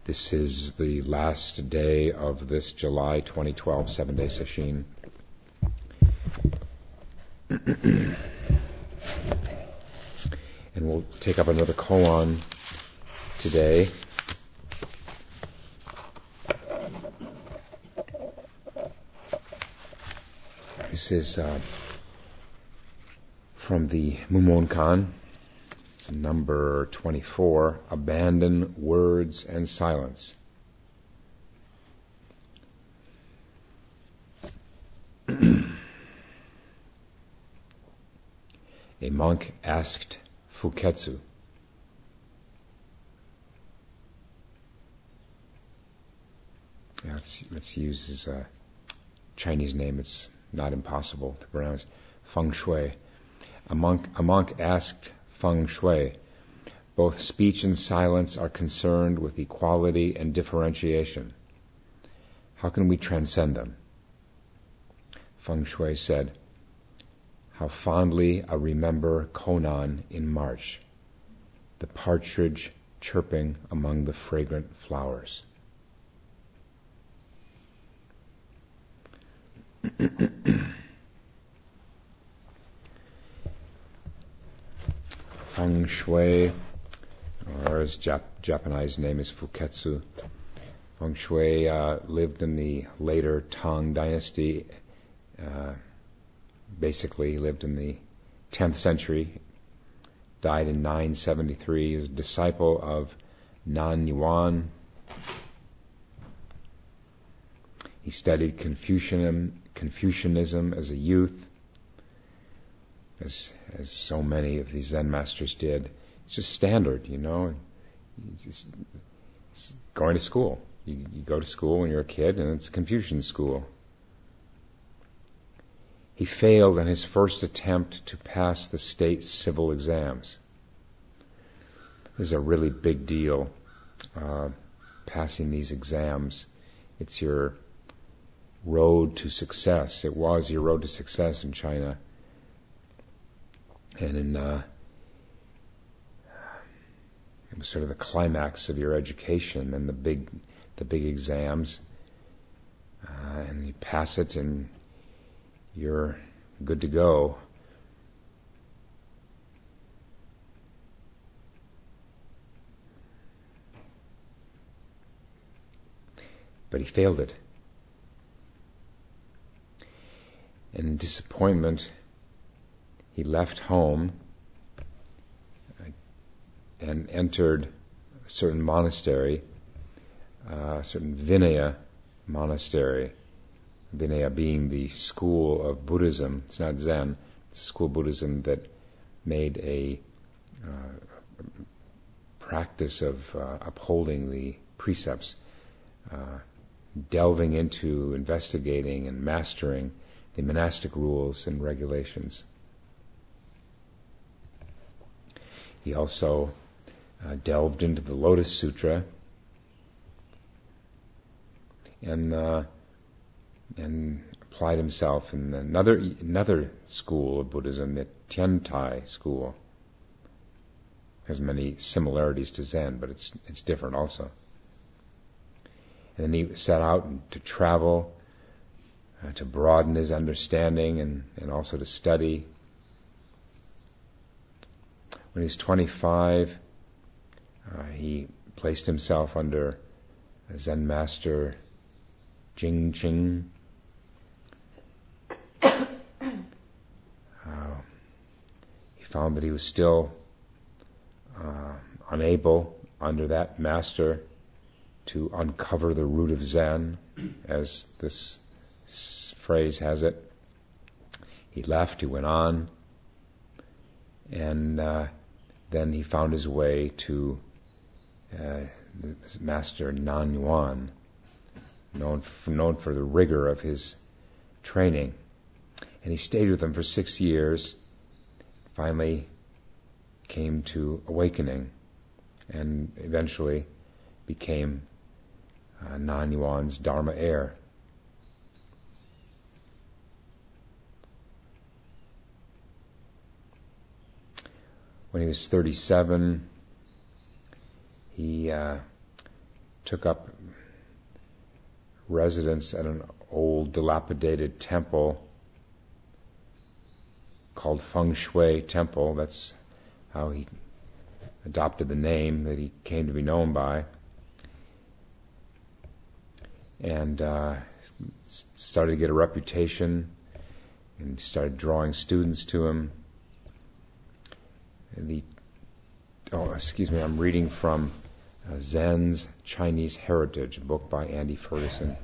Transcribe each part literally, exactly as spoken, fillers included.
This is the last day of this July twenty twelve seven-day sesshin. And we'll take up another koan today. This is uh, from the Mumonkan, number twenty-four, Abandon Words and Silence. A monk asked Fuketsu, let's, let's use his uh, Chinese name, it's not impossible to pronounce, Feng Shui. A monk, a monk asked Feng Shui, both speech and silence are concerned with equality and differentiation. How can we transcend them? Feng Shui said, how fondly I remember Konan in March, the partridge chirping among the fragrant flowers. Feng Shui, or his Jap- Japanese name is Fuketsu. Feng Shui uh, lived in the later Tang Dynasty. Uh, basically, lived in the tenth century. Died in nine seventy-three. He was a disciple of Nan Yuan. He studied Confucianism, Confucianism as a youth, as as so many of these Zen masters did. It's just standard, you know. It's, it's, it's going to school. You, you go to school when you're a kid, and it's Confucian school. He failed in his first attempt to pass the state civil exams. This is a really big deal, uh, passing these exams. It's your road to success. It was your road to success in China. And in, uh, it was sort of the climax of your education and the big, the big exams. Uh, and you pass it and you're good to go. But he failed it. And in disappointment, he left home and entered a certain monastery, uh, a certain Vinaya monastery. Vinaya being the school of Buddhism. It's not Zen. It's a school of Buddhism that made a uh, practice of uh, upholding the precepts, uh, delving into investigating and mastering the monastic rules and regulations. He also uh, delved into the Lotus Sutra and uh, and applied himself in another another school of Buddhism, the Tiantai school. Has many similarities to Zen, but it's it's different also. And then he set out to travel, uh, to broaden his understanding and, and also to study. When he was twenty-five, uh, he placed himself under a Zen master, Jing Qing. Uh, he found that he was still uh, unable, under that master, to uncover the root of Zen, as this s- phrase has it. He left, he went on, and uh, then he found his way to uh, Master Nan Yuan, known for, known for the rigor of his training. And he stayed with him for six years, finally came to awakening, and eventually became uh, Nan Yuan's Dharma heir. When he was thirty-seven, he uh, took up residence at an old dilapidated temple called Feng Shui Temple. That's how he adopted the name that he came to be known by. And uh, started to get a reputation and started drawing students to him. And the oh, excuse me, I'm reading from uh, Zen's Chinese Heritage, a book by Andy Ferguson.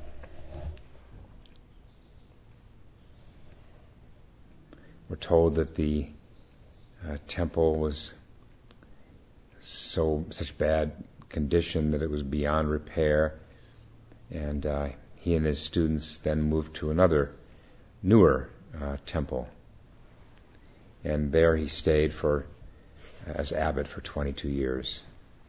We're told that the uh, temple was so such bad condition that it was beyond repair, and uh, he and his students then moved to another, newer uh, temple, and there he stayed for as abbot for twenty-two years.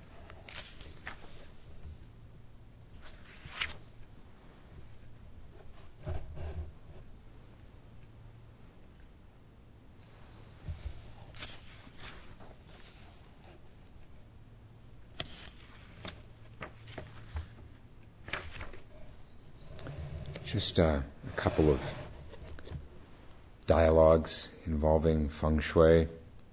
Just uh, a couple of dialogues involving Feng Shui.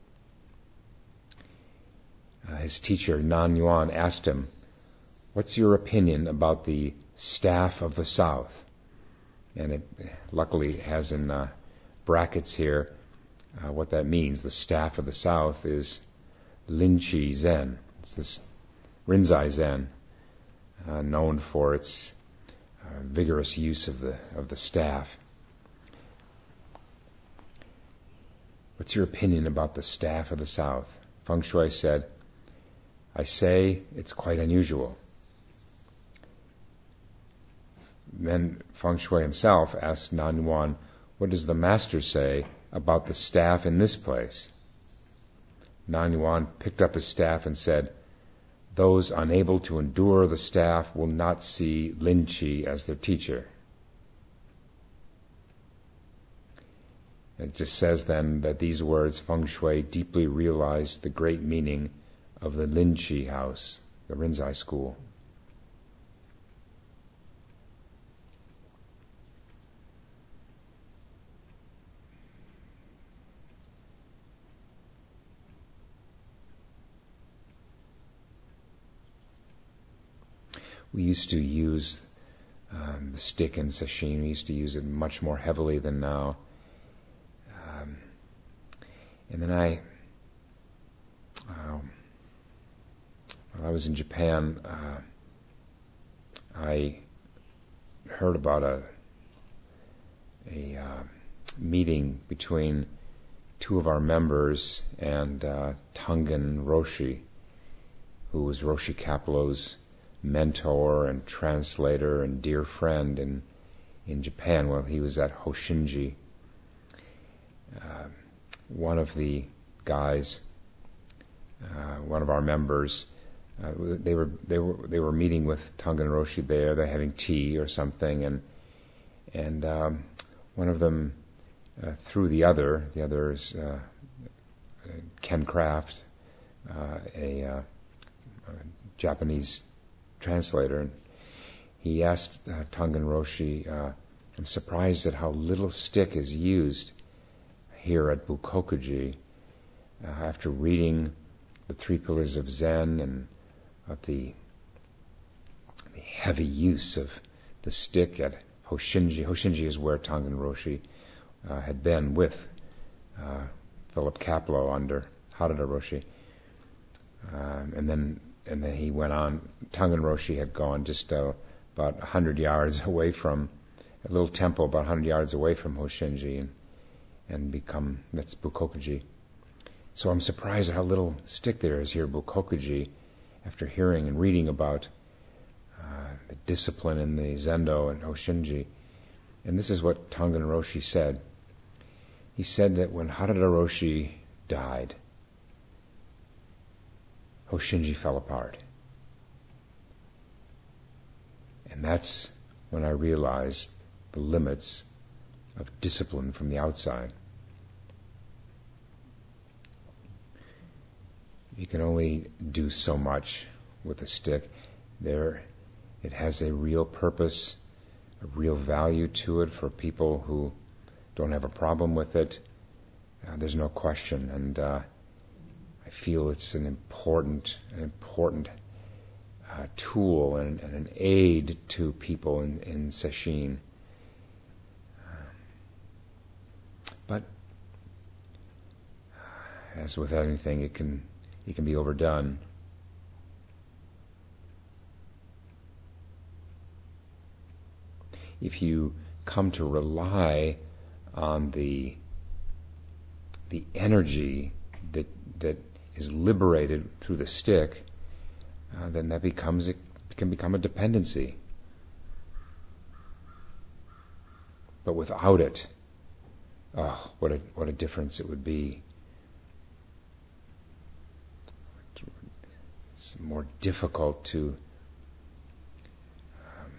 Uh, his teacher, Nan Yuan, asked him, "What's your opinion about the staff of the South?" And it luckily has in uh, brackets here uh, what that means. The staff of the South is Linqi Zen. It's this Rinzai Zen, uh, known for its uh, vigorous use of the of the staff. What's your opinion about the staff of the South? Feng Shui said, "I say it's quite unusual." Then Feng Shui himself asked Nan Yuan, "What does the master say about the staff in this place?" Nan Yuan picked up his staff and said, "Those unable to endure the staff will not see Lin Chi as their teacher." It just says then that these words, Feng Shui deeply realized the great meaning of the Lin Chi house, the Rinzai school. We used to use um, the stick in sesshin. We used to use it much more heavily than now. Um, and then I, uh, while I was in Japan, uh, I heard about a a uh, meeting between two of our members and uh, Tangen Roshi, who was Roshi Kapleau's mentor and translator and dear friend in in Japan while he was at Hoshinji. Uh, one of the guys, uh, one of our members, uh, they were they were they were meeting with Tangen Roshi there. They're having tea or something, and and um, one of them uh, threw the other. The other is uh, Ken Kraft, uh, a, uh, a Japanese translator, and he asked uh, Tangen Roshi, uh, "I'm surprised at how little stick is used here at Bukokuji. Uh, after reading the Three Pillars of Zen and of the, the heavy use of the stick at Hoshinji." Hoshinji is where Tangen Roshi uh, had been with uh, Philip Kapleau under Harada Roshi, um, and then and then he went on. Tangen Roshi had gone just uh, about a hundred yards away from a little temple, about a hundred yards away from Hoshinji, and and become, that's Bukokuji. So I'm surprised at how little stick there is here at Bukokuji after hearing and reading about uh, the discipline in the Zendo and Hoshinji. And this is what Tangen Roshi said. He said that when Harada Roshi died, Hoshinji fell apart. And that's when I realized the limits of discipline from the outside. You can only do so much with a stick. There, it has a real purpose, a real value to it for people who don't have a problem with it. Uh, there's no question, and uh, I feel it's an important, an important uh, tool and, and an aid to people in, in Sesshin. But as with anything, it can it can be overdone. If you come to rely on the the energy that that is liberated through the stick, uh, then that becomes it can become a dependency. But without it, oh, what a what a difference it would be. It's more difficult to um,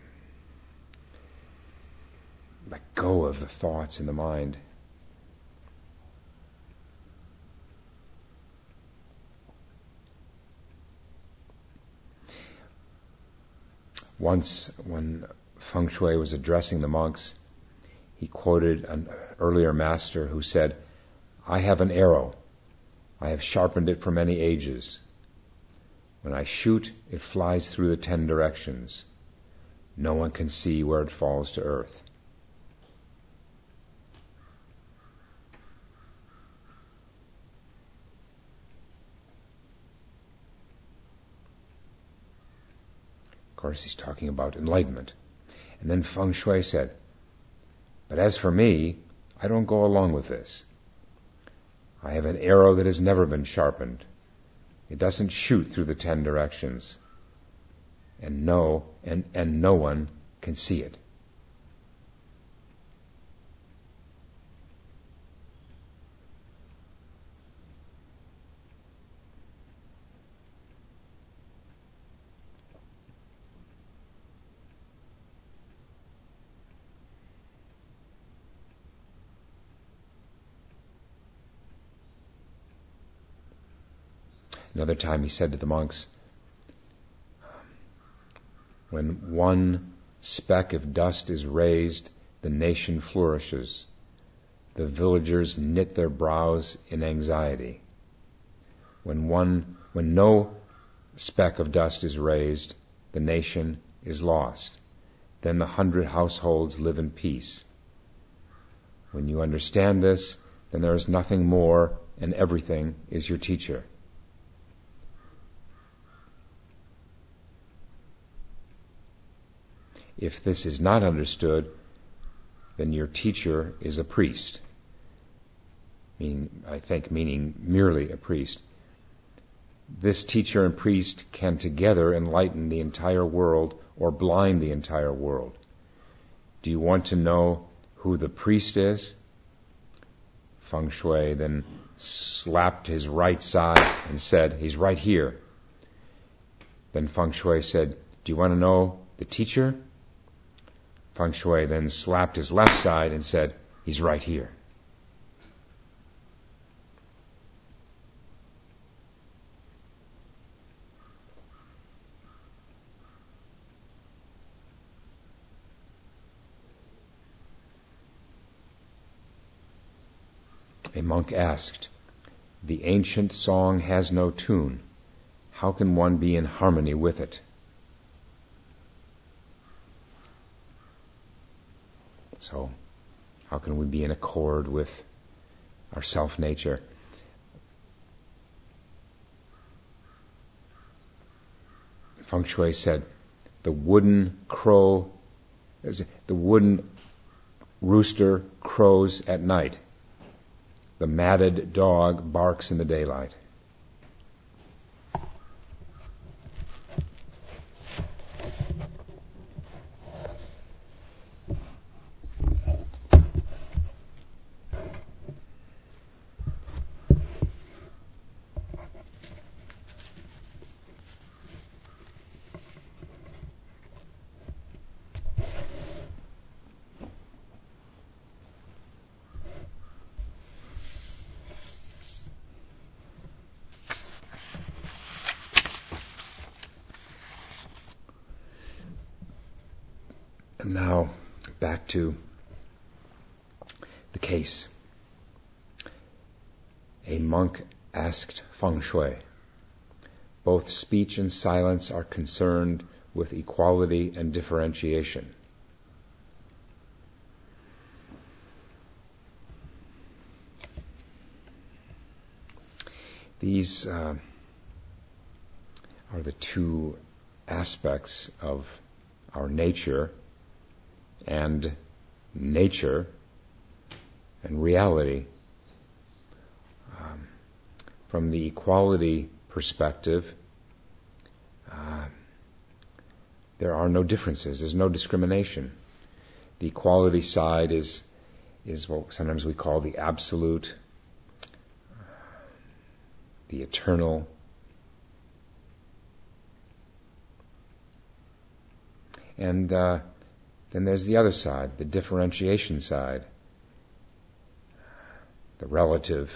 let go of the thoughts in the mind. Once, when Feng Shui was addressing the monks, he quoted an earlier master who said, "I have an arrow. I have sharpened it for many ages. When I shoot, it flies through the ten directions. No one can see where it falls to earth." Of course, he's talking about enlightenment. And then Feng Shui said, "But as for me, I don't go along with this. I have an arrow that has never been sharpened. It doesn't shoot through the ten directions. And no, and, and no one can see it." Another time he said to the monks, "When one speck of dust is raised, the nation flourishes. The villagers knit their brows in anxiety. When one, when no speck of dust is raised, the nation is lost. Then the hundred households live in peace. When you understand this, then there is nothing more, and everything is your teacher." If this is not understood, then your teacher is a priest. Mean, I think meaning merely a priest. This teacher and priest can together enlighten the entire world or blind the entire world. Do you want to know who the priest is? Feng Shui then slapped his right side and said, "He's right here." Then Feng Shui said, "Do you want to know the teacher?" Feng Shui then slapped his left side and said, "He's right here." A monk asked, "The ancient song has no tune. How can one be in harmony with it?" So, how can we be in accord with our self-nature? Feng Shui said, the wooden crow, the wooden rooster crows at night. The matted dog barks in the daylight. And now, back to the case. A monk asked feng shui. Both speech and silence are concerned with equality and differentiation. These uh, are the two aspects of our nature and nature and reality. Um, from the equality perspective, uh, there are no differences. There's no discrimination. The equality side is is what sometimes we call the absolute, the eternal. And uh, then there's the other side, the differentiation side, the relative.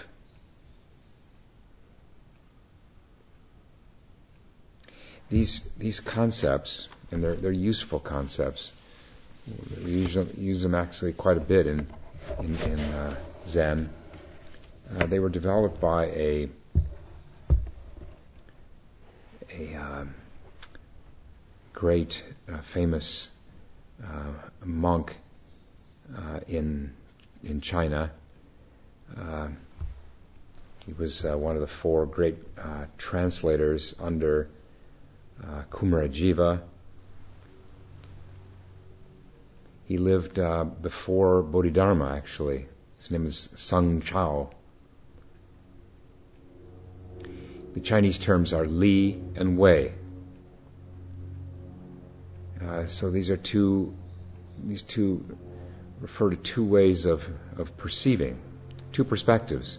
These these concepts, and they're they're useful concepts. We use them, use them actually quite a bit in in, in uh, Zen. Uh, they were developed by a a uh, great, uh, famous uh, monk uh, in in China. Uh, he was uh, one of the four great uh, translators under uh, Kumarajiva. He lived uh, before Bodhidharma, actually. His name is Sung Chao. The Chinese terms are Li and Wei. Uh, so these are two, these two refer to two ways of, of perceiving, two perspectives.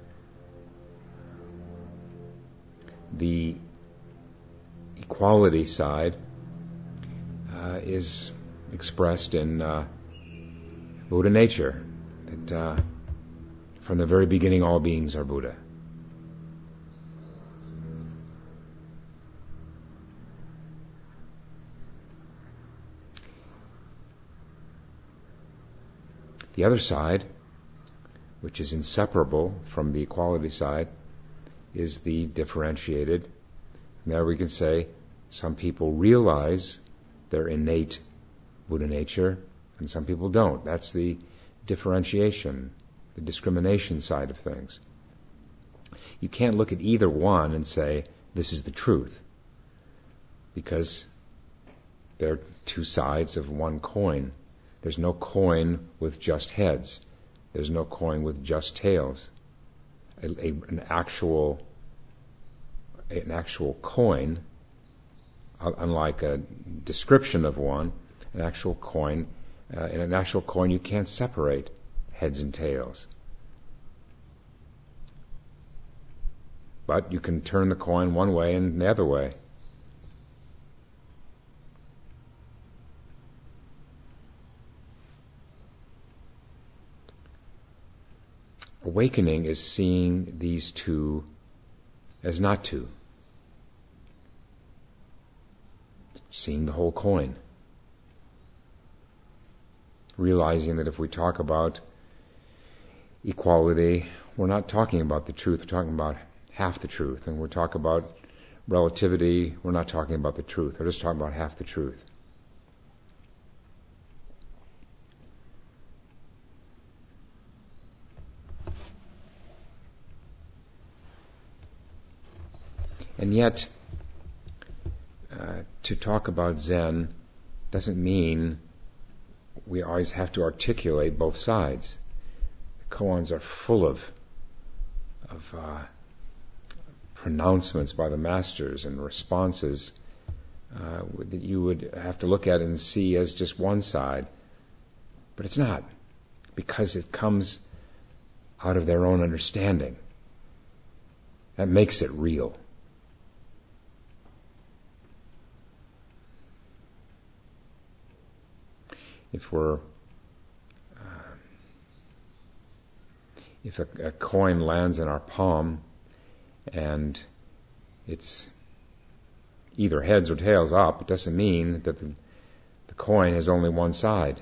The equality side uh, is expressed in uh, Buddha nature, that uh, from the very beginning all beings are Buddha. The other side, which is inseparable from the equality side, is the differentiated. And there we can say some people realize their innate Buddha nature and some people don't. That's the differentiation, the discrimination side of things. You can't look at either one and say, this is the truth, because they're two sides of one coin. There's no coin with just heads. There's no coin with just tails. A, a, an actual, an actual coin, unlike a description of one, an actual coin, uh, in an actual coin you can't separate heads and tails. But you can turn the coin one way and the other way. Awakening is seeing these two as not two. Seeing the whole coin. Realizing that if we talk about equality, we're not talking about the truth, we're talking about half the truth. And we talk about relativity, we're not talking about the truth, we're just talking about half the truth. And yet, uh, to talk about Zen doesn't mean we always have to articulate both sides. The koans are full of of uh, pronouncements by the masters and responses uh, that you would have to look at and see as just one side. But it's not, because it comes out of their own understanding. That makes it real. If we're, uh, if a, a coin lands in our palm and it's either heads or tails up, it doesn't mean that the, The coin has only one side.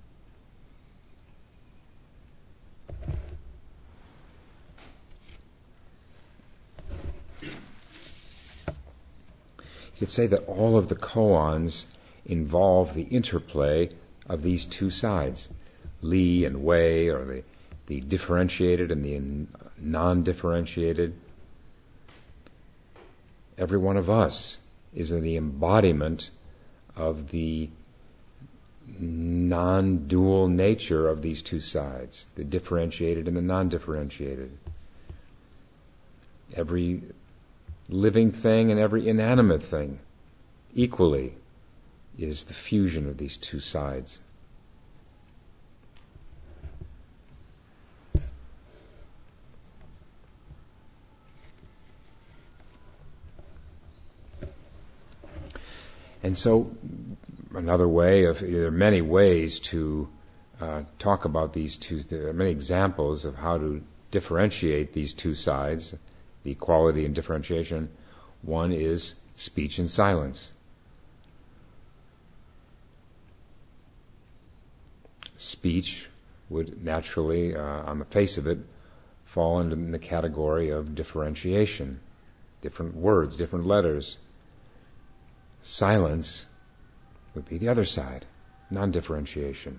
You could say that all of the koans involve the interplay of these two sides, Li and Wei, or the, the differentiated and the non-differentiated. Every one of us is in the embodiment of the non-dual nature of these two sides, the differentiated and the non-differentiated. Every living thing and every inanimate thing equally is the fusion of these two sides. And so, another way of, there are many ways to uh, talk about these two, there are many examples of how to differentiate these two sides, the equality and differentiation. One is speech and silence. Speech would naturally, uh, on the face of it, fall into the category of differentiation. Different words, different letters. Silence would be the other side, non-differentiation.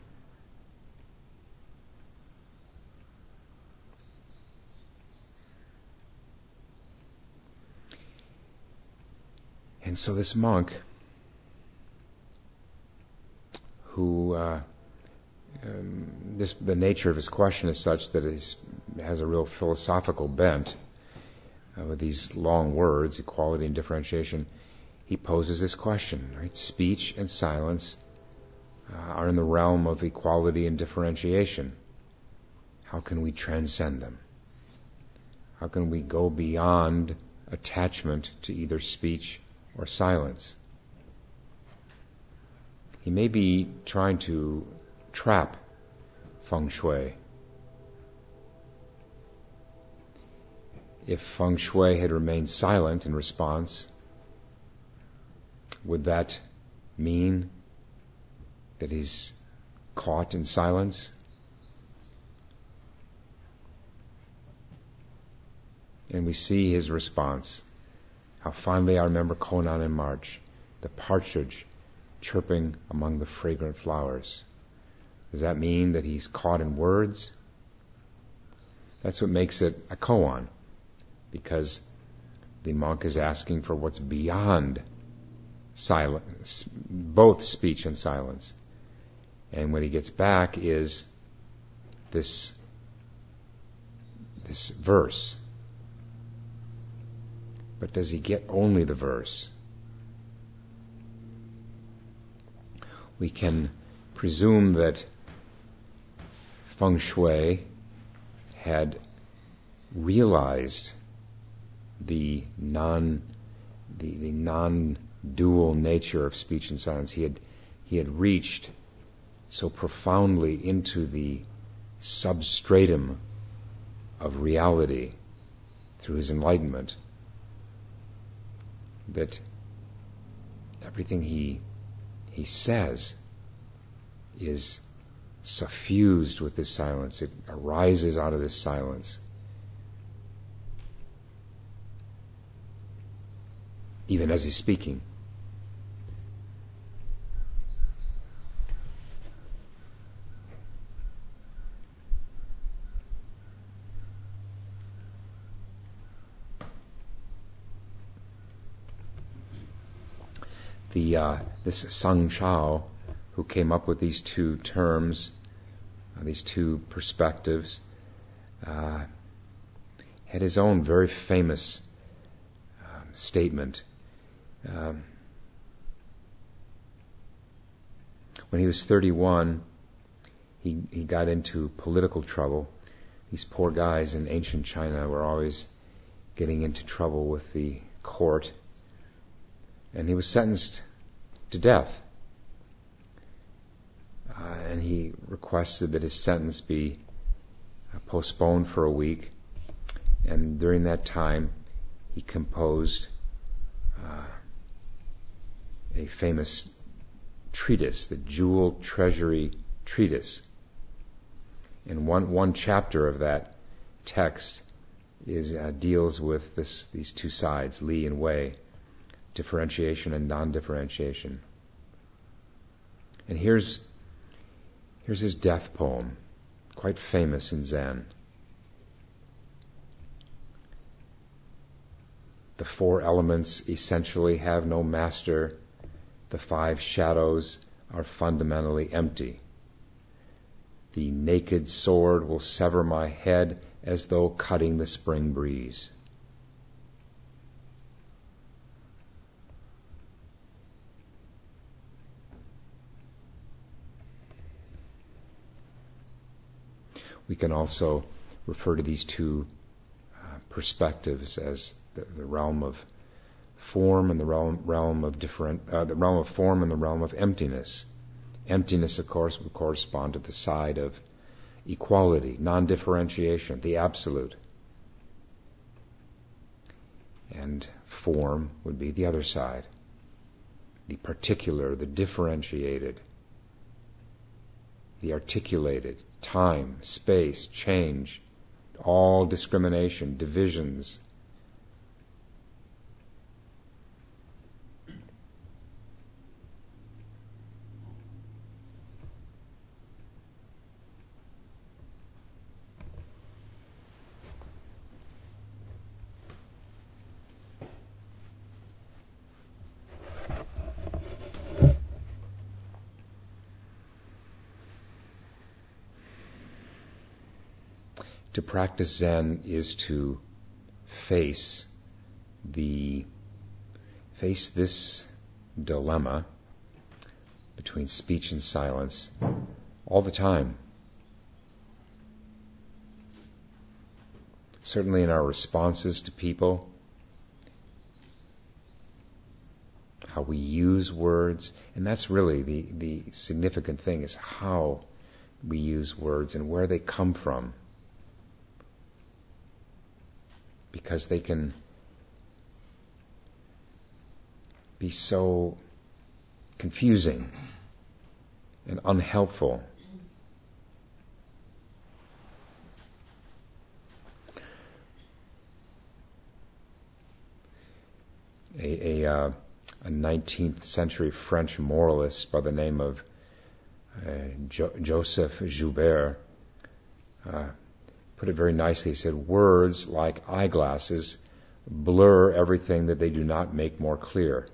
And so this monk, who uh, um, this, the nature of his question is such that it has a real philosophical bent uh, with these long words, equality and differentiation. He poses this question, right? Speech and silence uh, are in the realm of equality and differentiation. How can we transcend them? How can we go beyond attachment to either speech or silence? He may be trying to trap feng shui. If feng shui had remained silent in response, would that mean that he's caught in silence? And we see his response. How fondly I remember Konan in March, the partridge chirping among the fragrant flowers. Does that mean that he's caught in words? That's what makes it a koan, because the monk is asking for what's beyond silence, both speech and silence. And what he gets back is this, this verse. But does he get only the verse? We can presume that feng shui had realized the non the, the non-dual nature of speech and silence. He had he had reached so profoundly into the substratum of reality through his enlightenment that everything he he says is suffused with this silence. It arises out of this silence. Even as he's speaking. The uh, this Sung Chao, who came up with these two terms, uh, these two perspectives, uh, had his own very famous uh, statement. Um, when he was thirty-one, he he got into political trouble. These poor guys in ancient China were always getting into trouble with the court. And he was sentenced to death. Uh, and he requested that his sentence be uh, postponed for a week. And during that time, he composed uh, a famous treatise, the jewel treasury treatise. And one, one chapter of that text is uh, deals with this, these two sides, Li and Wei, differentiation and non-differentiation. And here's, here's his death poem, quite famous in Zen. The four elements essentially have no master. The five shadows are fundamentally empty. The naked sword will sever my head as though cutting the spring breeze. We can also refer to these two uh, perspectives as the, the realm of form and the realm, realm of different, uh, the realm of form and the realm of emptiness. Emptiness, of course, would correspond to the side of equality, non-differentiation, the absolute. And form would be the other side, the particular, the differentiated, the articulated, time, space, change, all discrimination, divisions. To practice Zen is to face the face this dilemma between speech and silence all the time. Certainly in our responses to people, how we use words, and that's really the, the significant thing, is how we use words and where they come from. Because they can be so confusing and unhelpful. A, a, uh, a nineteenth century French moralist by the name of uh, jo- Joseph Joubert uh, put it very nicely. He said, words, like eyeglasses, blur everything that they do not make more clear.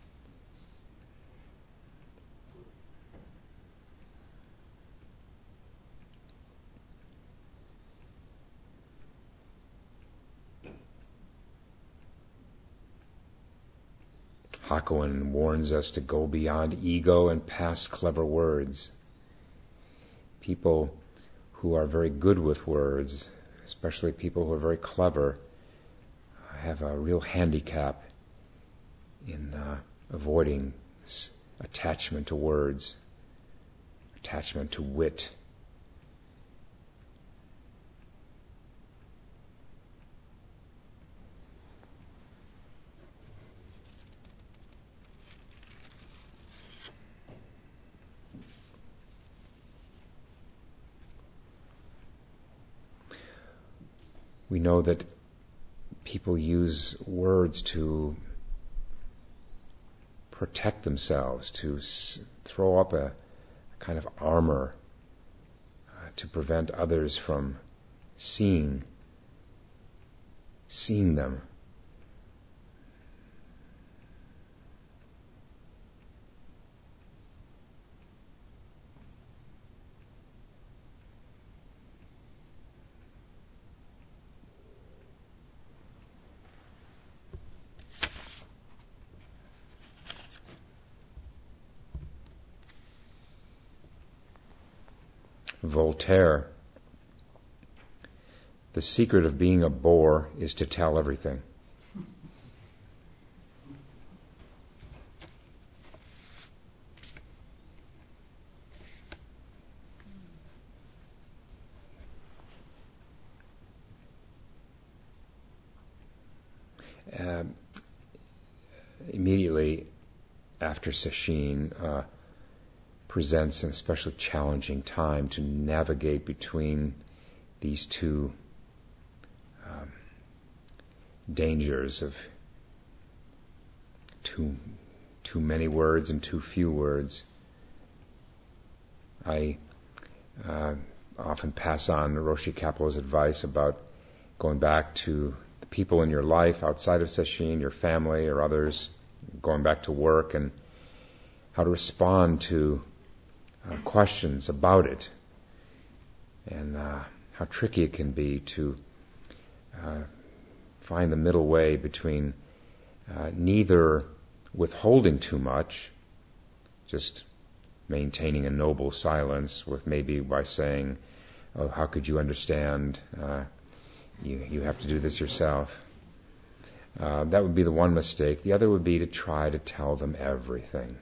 Hakuin warns us to go beyond ego and past clever words. People who are very good with words, especially people who are very clever, have a real handicap in uh, avoiding this attachment to words, attachment to wit. We know that people use words to protect themselves, to s- throw up a, a kind of armor uh, to prevent others from seeing, seeing them. Voltaire, the secret of being a bore is to tell everything. Uh, immediately after Sesshin, uh, presents an especially challenging time to navigate between these two um, dangers of too too many words and too few words. I uh, often pass on Roshi Kapleau's advice about going back to the people in your life outside of Sesshin, your family or others, going back to work, and how to respond to uh, questions about it, and uh, how tricky it can be to uh, find the middle way between uh, neither withholding too much, just maintaining a noble silence with maybe by saying, oh, how could you understand? Uh, you, you have to do this yourself. Uh, that would be the one mistake. The other would be to try to tell them everything.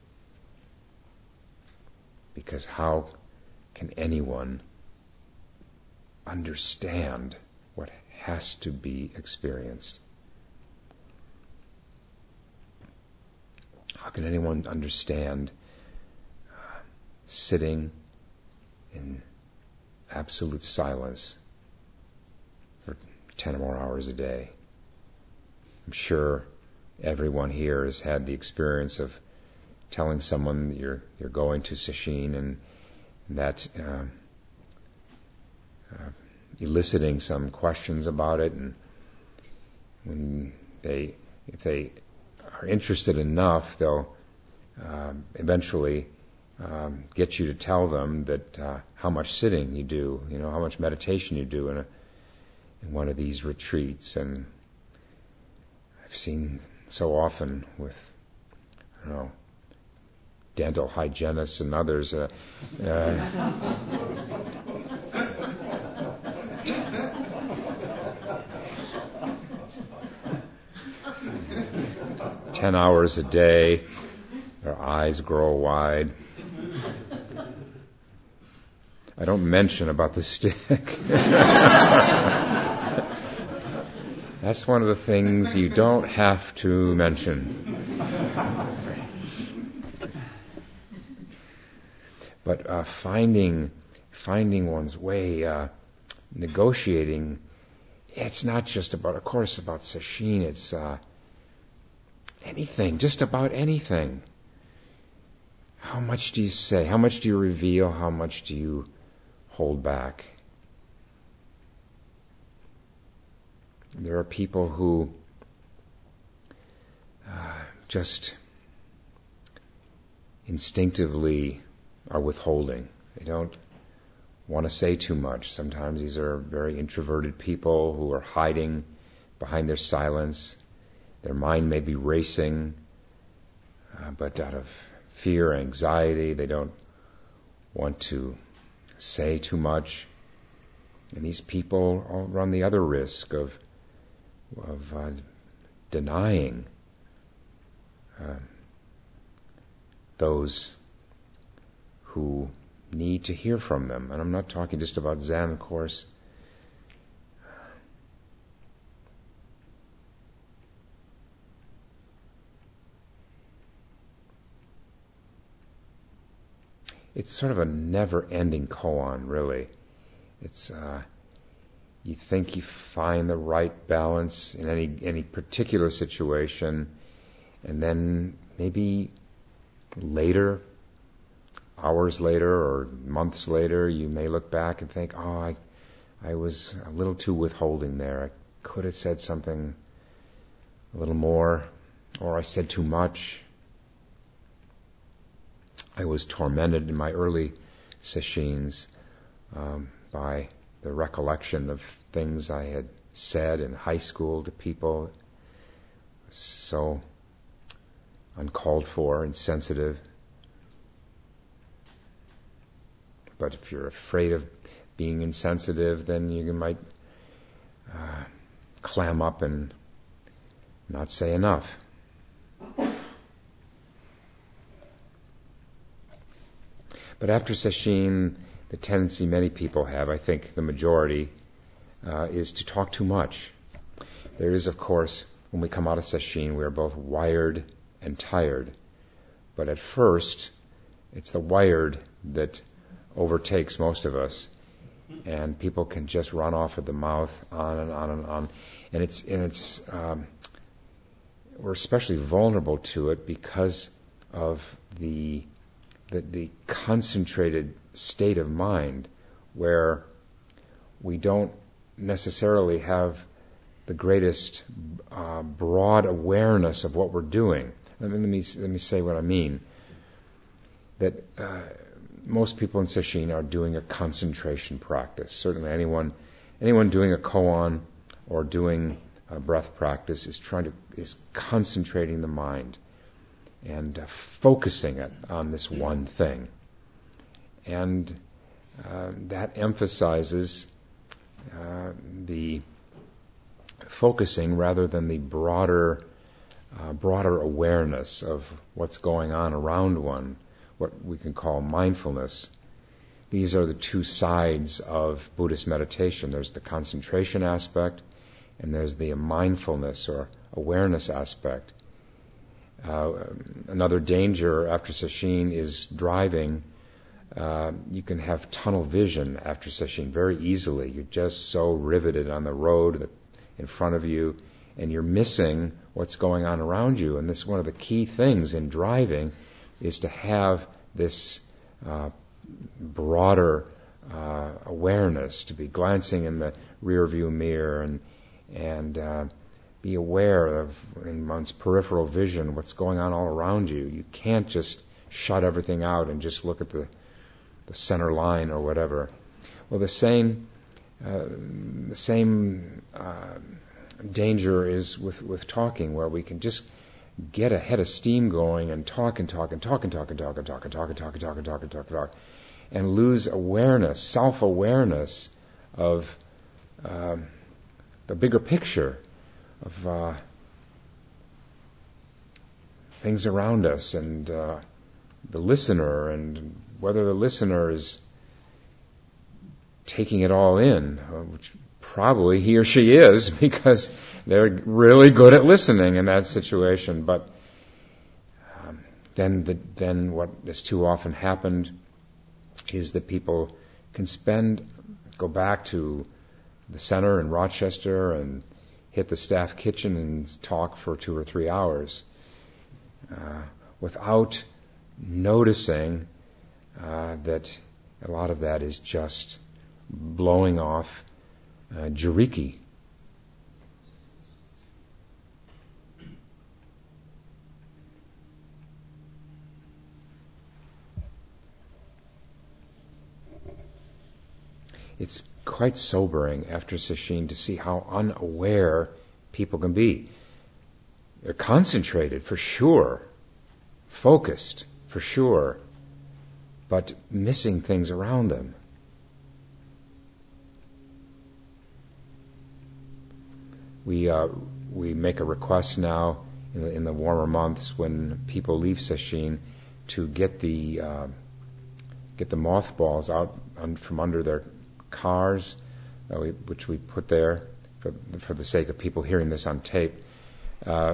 Because how can anyone understand what has to be experienced? How can anyone understand uh, sitting in absolute silence for ten or more hours a day? I'm sure everyone here has had the experience of telling someone that you're you're going to Sesshin, and that uh, uh, eliciting some questions about it, and when they, if they are interested enough, they'll um, eventually um, get you to tell them that uh, how much sitting you do, you know, how much meditation you do in a in one of these retreats. And I've seen so often with, I don't know, dental hygienists and others. Uh, uh, ten hours a day, their eyes grow wide. I don't mention about the stick. That's one of the things you don't have to mention. But uh, finding finding one's way, uh, negotiating, it's not just about, of course, about Sesshin, it's uh, anything, just about anything. How much do you say? How much do you reveal? How much do you hold back? There are people who uh, just instinctively are withholding. They don't want to say too much. Sometimes these are very introverted people who are hiding behind their silence. Their mind may be racing, uh, but out of fear, anxiety, they don't want to say too much. And these people all run the other risk of of uh, denying uh, those who need to hear from them. And I'm not talking just about Zen, of course. It's sort of a never-ending koan, really. It's uh, you think you find the right balance in any any particular situation, and then maybe later, hours later or months later, you may look back and think, oh, I, I was a little too withholding there. I could have said something a little more, or I said too much. I was tormented in my early sesshins um, by the recollection of things I had said in high school to people, so uncalled for, insensitive. But if you're afraid of being insensitive, then you might uh, clam up and not say enough. But after Sesshin, the tendency many people have, I think the majority, uh, is to talk too much. There is, of course, when we come out of Sesshin, we are both wired and tired. But at first, it's the wired that overtakes most of us, and people can just run off at the mouth, on and on and on, and it's and it's um, we're especially vulnerable to it because of the, the the concentrated state of mind where we don't necessarily have the greatest uh, broad awareness of what we're doing. Let me let me, let me say what I mean. That uh, most people in sesshin are doing a concentration practice. Certainly, anyone anyone doing a koan or doing a breath practice is trying to is concentrating the mind and uh, focusing it on this one thing, and uh, that emphasizes uh, the focusing rather than the broader uh, broader awareness of what's going on around one, what we can call mindfulness. These are the two sides of Buddhist meditation. There's the concentration aspect, and there's the mindfulness or awareness aspect. Uh, another danger after sesshin is driving. Uh, you can have tunnel vision after sesshin very easily. You're just so riveted on the road in front of you, and you're missing what's going on around you. And this is one of the key things in driving, is to have this uh, broader uh, awareness, to be glancing in the rear view mirror and and uh, be aware of, in one's peripheral vision, what's going on all around you. You can't just shut everything out and just look at the, the center line or whatever. Well, the same uh, the same uh, danger is with, with talking, where we can just get a head of steam going and talk and talk and talk and talk and talk and talk and talk and talk and talk and talk and talk and talk and lose awareness, self-awareness of um, the bigger picture of uh, things around us and uh, the listener, and whether the listener is taking it all in, uh, which probably he or she is, because they're really good at listening in that situation. But um, then, the, then what has too often happened is that people can spend, go back to the center in Rochester and hit the staff kitchen and talk for two or three hours uh, without noticing uh, that a lot of that is just blowing off uh, jiriki. It's quite sobering after sesshin to see how unaware people can be. They're concentrated, for sure, focused, for sure, but missing things around them. We uh, we make a request now in the, in the warmer months when people leave sesshin to get the uh, get the mothballs out un- from under their cars, uh, we, which we put there for, for the sake of people hearing this on tape. Uh,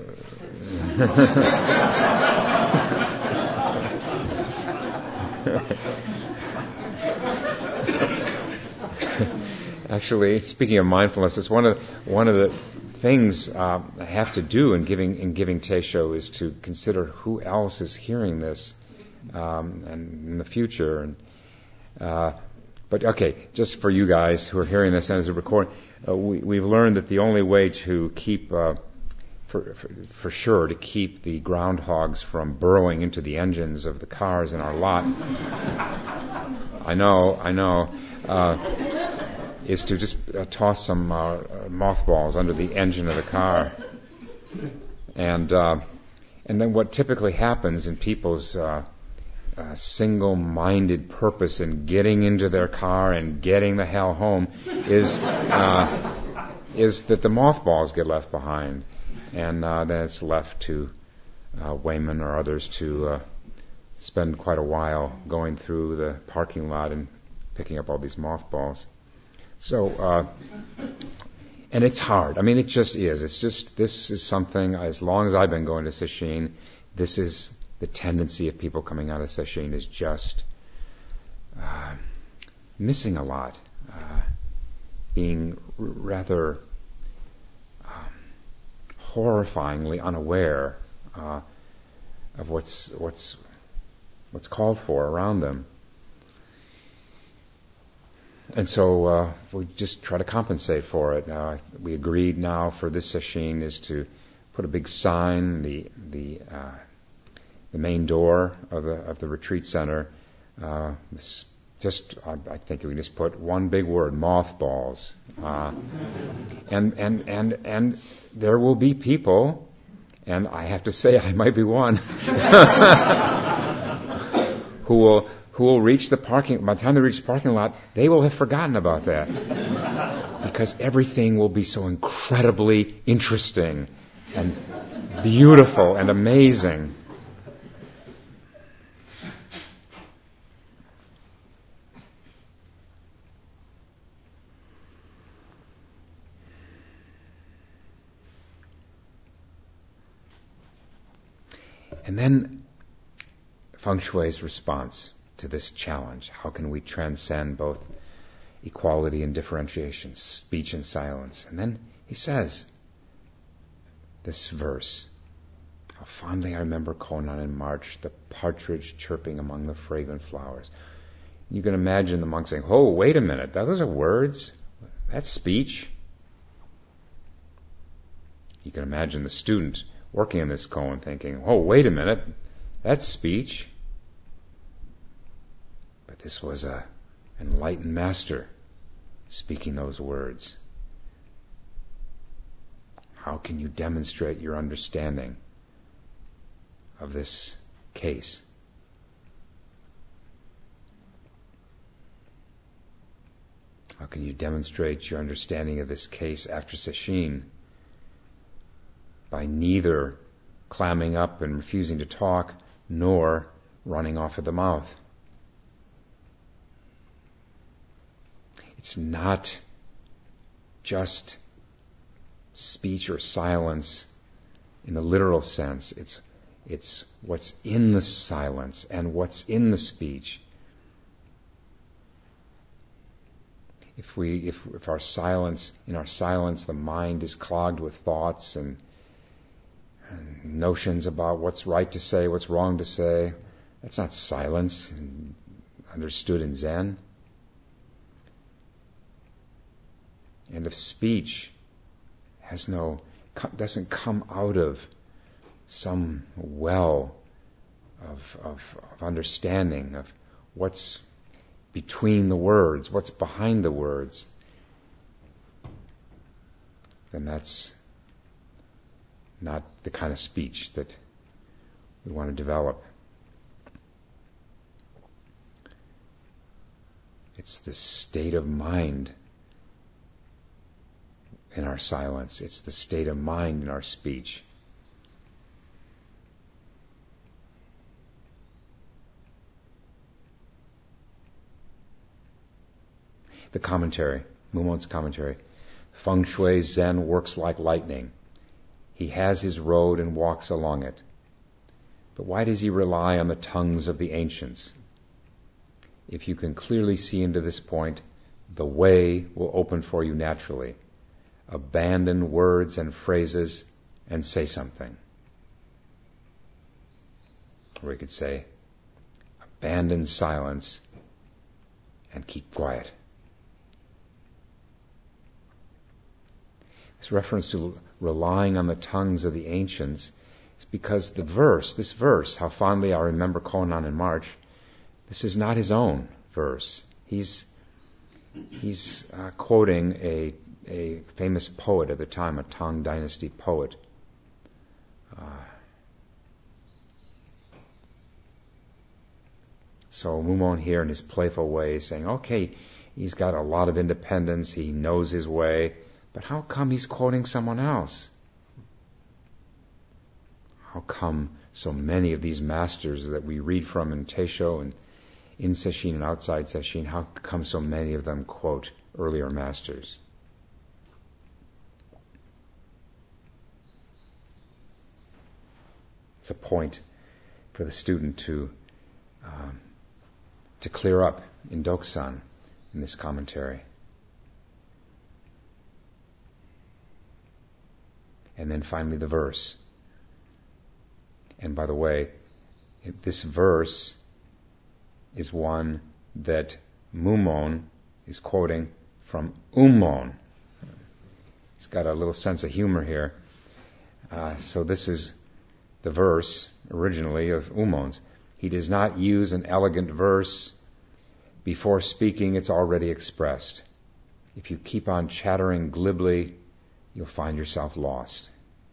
Actually, speaking of mindfulness, it's one of the, one of the things uh, I have to do in giving in giving Teisho is to consider who else is hearing this um, and in the future. And uh, but okay, just for you guys who are hearing this as a recording, uh, we, we've learned that the only way to keep, uh, for, for for sure, to keep the groundhogs from burrowing into the engines of the cars in our lot. I know, I know. Uh, is to just uh, toss some uh, mothballs under the engine of the car. And uh, and then what typically happens in people's uh, uh, single-minded purpose in getting into their car and getting the hell home is uh, is that the mothballs get left behind. And uh, then it's left to uh, Wayman or others to uh, spend quite a while going through the parking lot and picking up all these mothballs. So, uh, and it's hard. I mean, it just is. It's just, this is something, as long as I've been going to sesshin, this is the tendency of people coming out of sesshin is just uh, missing a lot, uh, being r- rather um, horrifyingly unaware uh, of what's what's what's called for around them. And so uh, we just try to compensate for it. Now, we agreed now for this sesshin is to put a big sign, the the uh, the main door of the of the retreat center. Uh, just I, I think we can just put one big word: mothballs. Uh, and and and and there will be people, and I have to say I might be one, who will. who will reach the parking, by the time they reach the parking lot, they will have forgotten about that. Because everything will be so incredibly interesting and beautiful and amazing. And then Feng Shui's response to this challenge. How can we transcend both equality and differentiation, speech and silence? And then he says this verse, how fondly I remember Konan in March, the partridge chirping among the fragrant flowers. You can imagine the monk saying, oh, wait a minute, those are words? That's speech. You can imagine the student working in this koan thinking, oh, wait a minute, that's speech. But this was an enlightened master speaking those words. How can you demonstrate your understanding of this case? How can you demonstrate your understanding of this case after sesshin? By neither clamming up and refusing to talk, nor running off at the mouth. It's not just speech or silence in the literal sense. It's it's what's in the silence and what's in the speech. If we if if our silence in our silence the mind is clogged with thoughts and, and notions about what's right to say, what's wrong to say, that's not silence understood in Zen. And if speech has no, doesn't come out of some well of, of, of understanding of what's between the words, what's behind the words, then that's not the kind of speech that we want to develop. It's the state of mind in our silence. It's the state of mind in our speech. The commentary, Mumon's commentary. Feng Shui Zen works like lightning. He has his road and walks along it. But why does he rely on the tongues of the ancients? If you can clearly see into this point, the way will open for you naturally. Abandon words and phrases and say something. Or we could say, abandon silence and keep quiet. This reference to relying on the tongues of the ancients is because the verse, this verse, how fondly I remember Konan in March, this is not his own verse. He's he's uh, quoting a a famous poet at the time, a Tang Dynasty poet. Uh, so Mumon here in his playful way is saying, okay, he's got a lot of independence, he knows his way, but how come he's quoting someone else? How come so many of these masters that we read from in Teisho and in Sesshin and outside Sesshin, how come so many of them quote earlier masters? It's a point for the student to um, to clear up in Doksan in this commentary. And then finally the verse. And by the way, this verse is one that Mumon is quoting from Ummon. He's got a little sense of humor here. Uh, so this is the verse originally of Ummon's. He does not use an elegant verse. Before speaking, it's already expressed. If you keep on chattering glibly, you'll find yourself lost.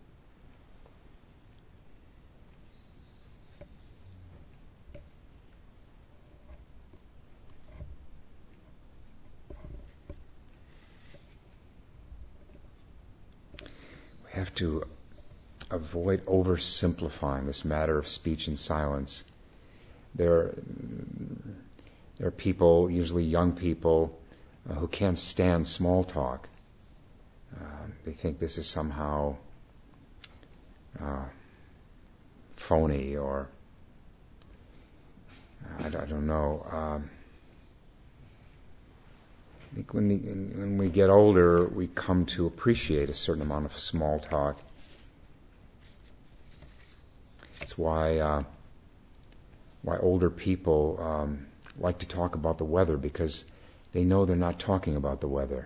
We have to avoid oversimplifying this matter of speech and silence. There, there are people, usually young people, uh, who can't stand small talk. Uh, they think this is somehow uh, phony or I, I don't know. Um, I think when, the, when we get older, we come to appreciate a certain amount of small talk. It's why uh, why older people um, like to talk about the weather, because they know they're not talking about the weather.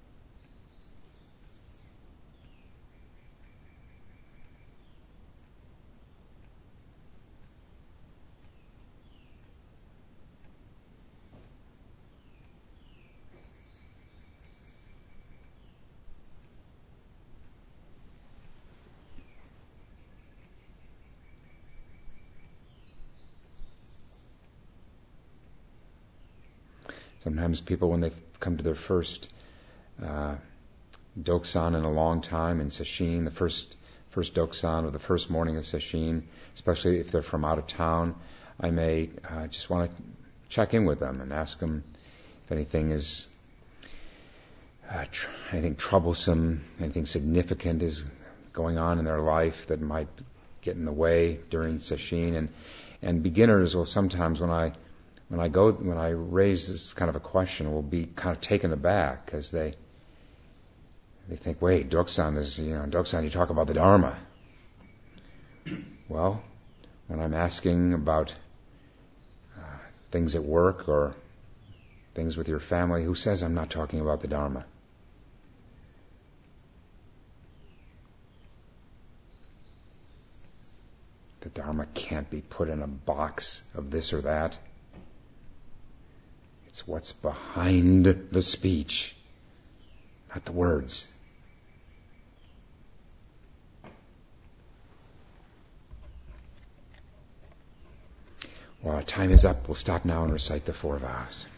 Sometimes people, when they come to their first uh, Doksan in a long time in Sesshin, the first first Doksan or the first morning of Sesshin, especially if they're from out of town, I may uh, just want to check in with them and ask them if anything is uh, tr- anything troublesome, anything significant is going on in their life that might get in the way during Sesshin. And and beginners will sometimes, when I When I go, when I raise this kind of a question, will be kind of taken aback because they they think, "Wait, Doksan is, you know, Doksan, you talk about the Dharma." Well, when I'm asking about uh, things at work or things with your family, who says I'm not talking about the Dharma? The Dharma can't be put in a box of this or that. It's what's behind the speech, not the words. Well, our time is up. We'll stop now and recite the four vows.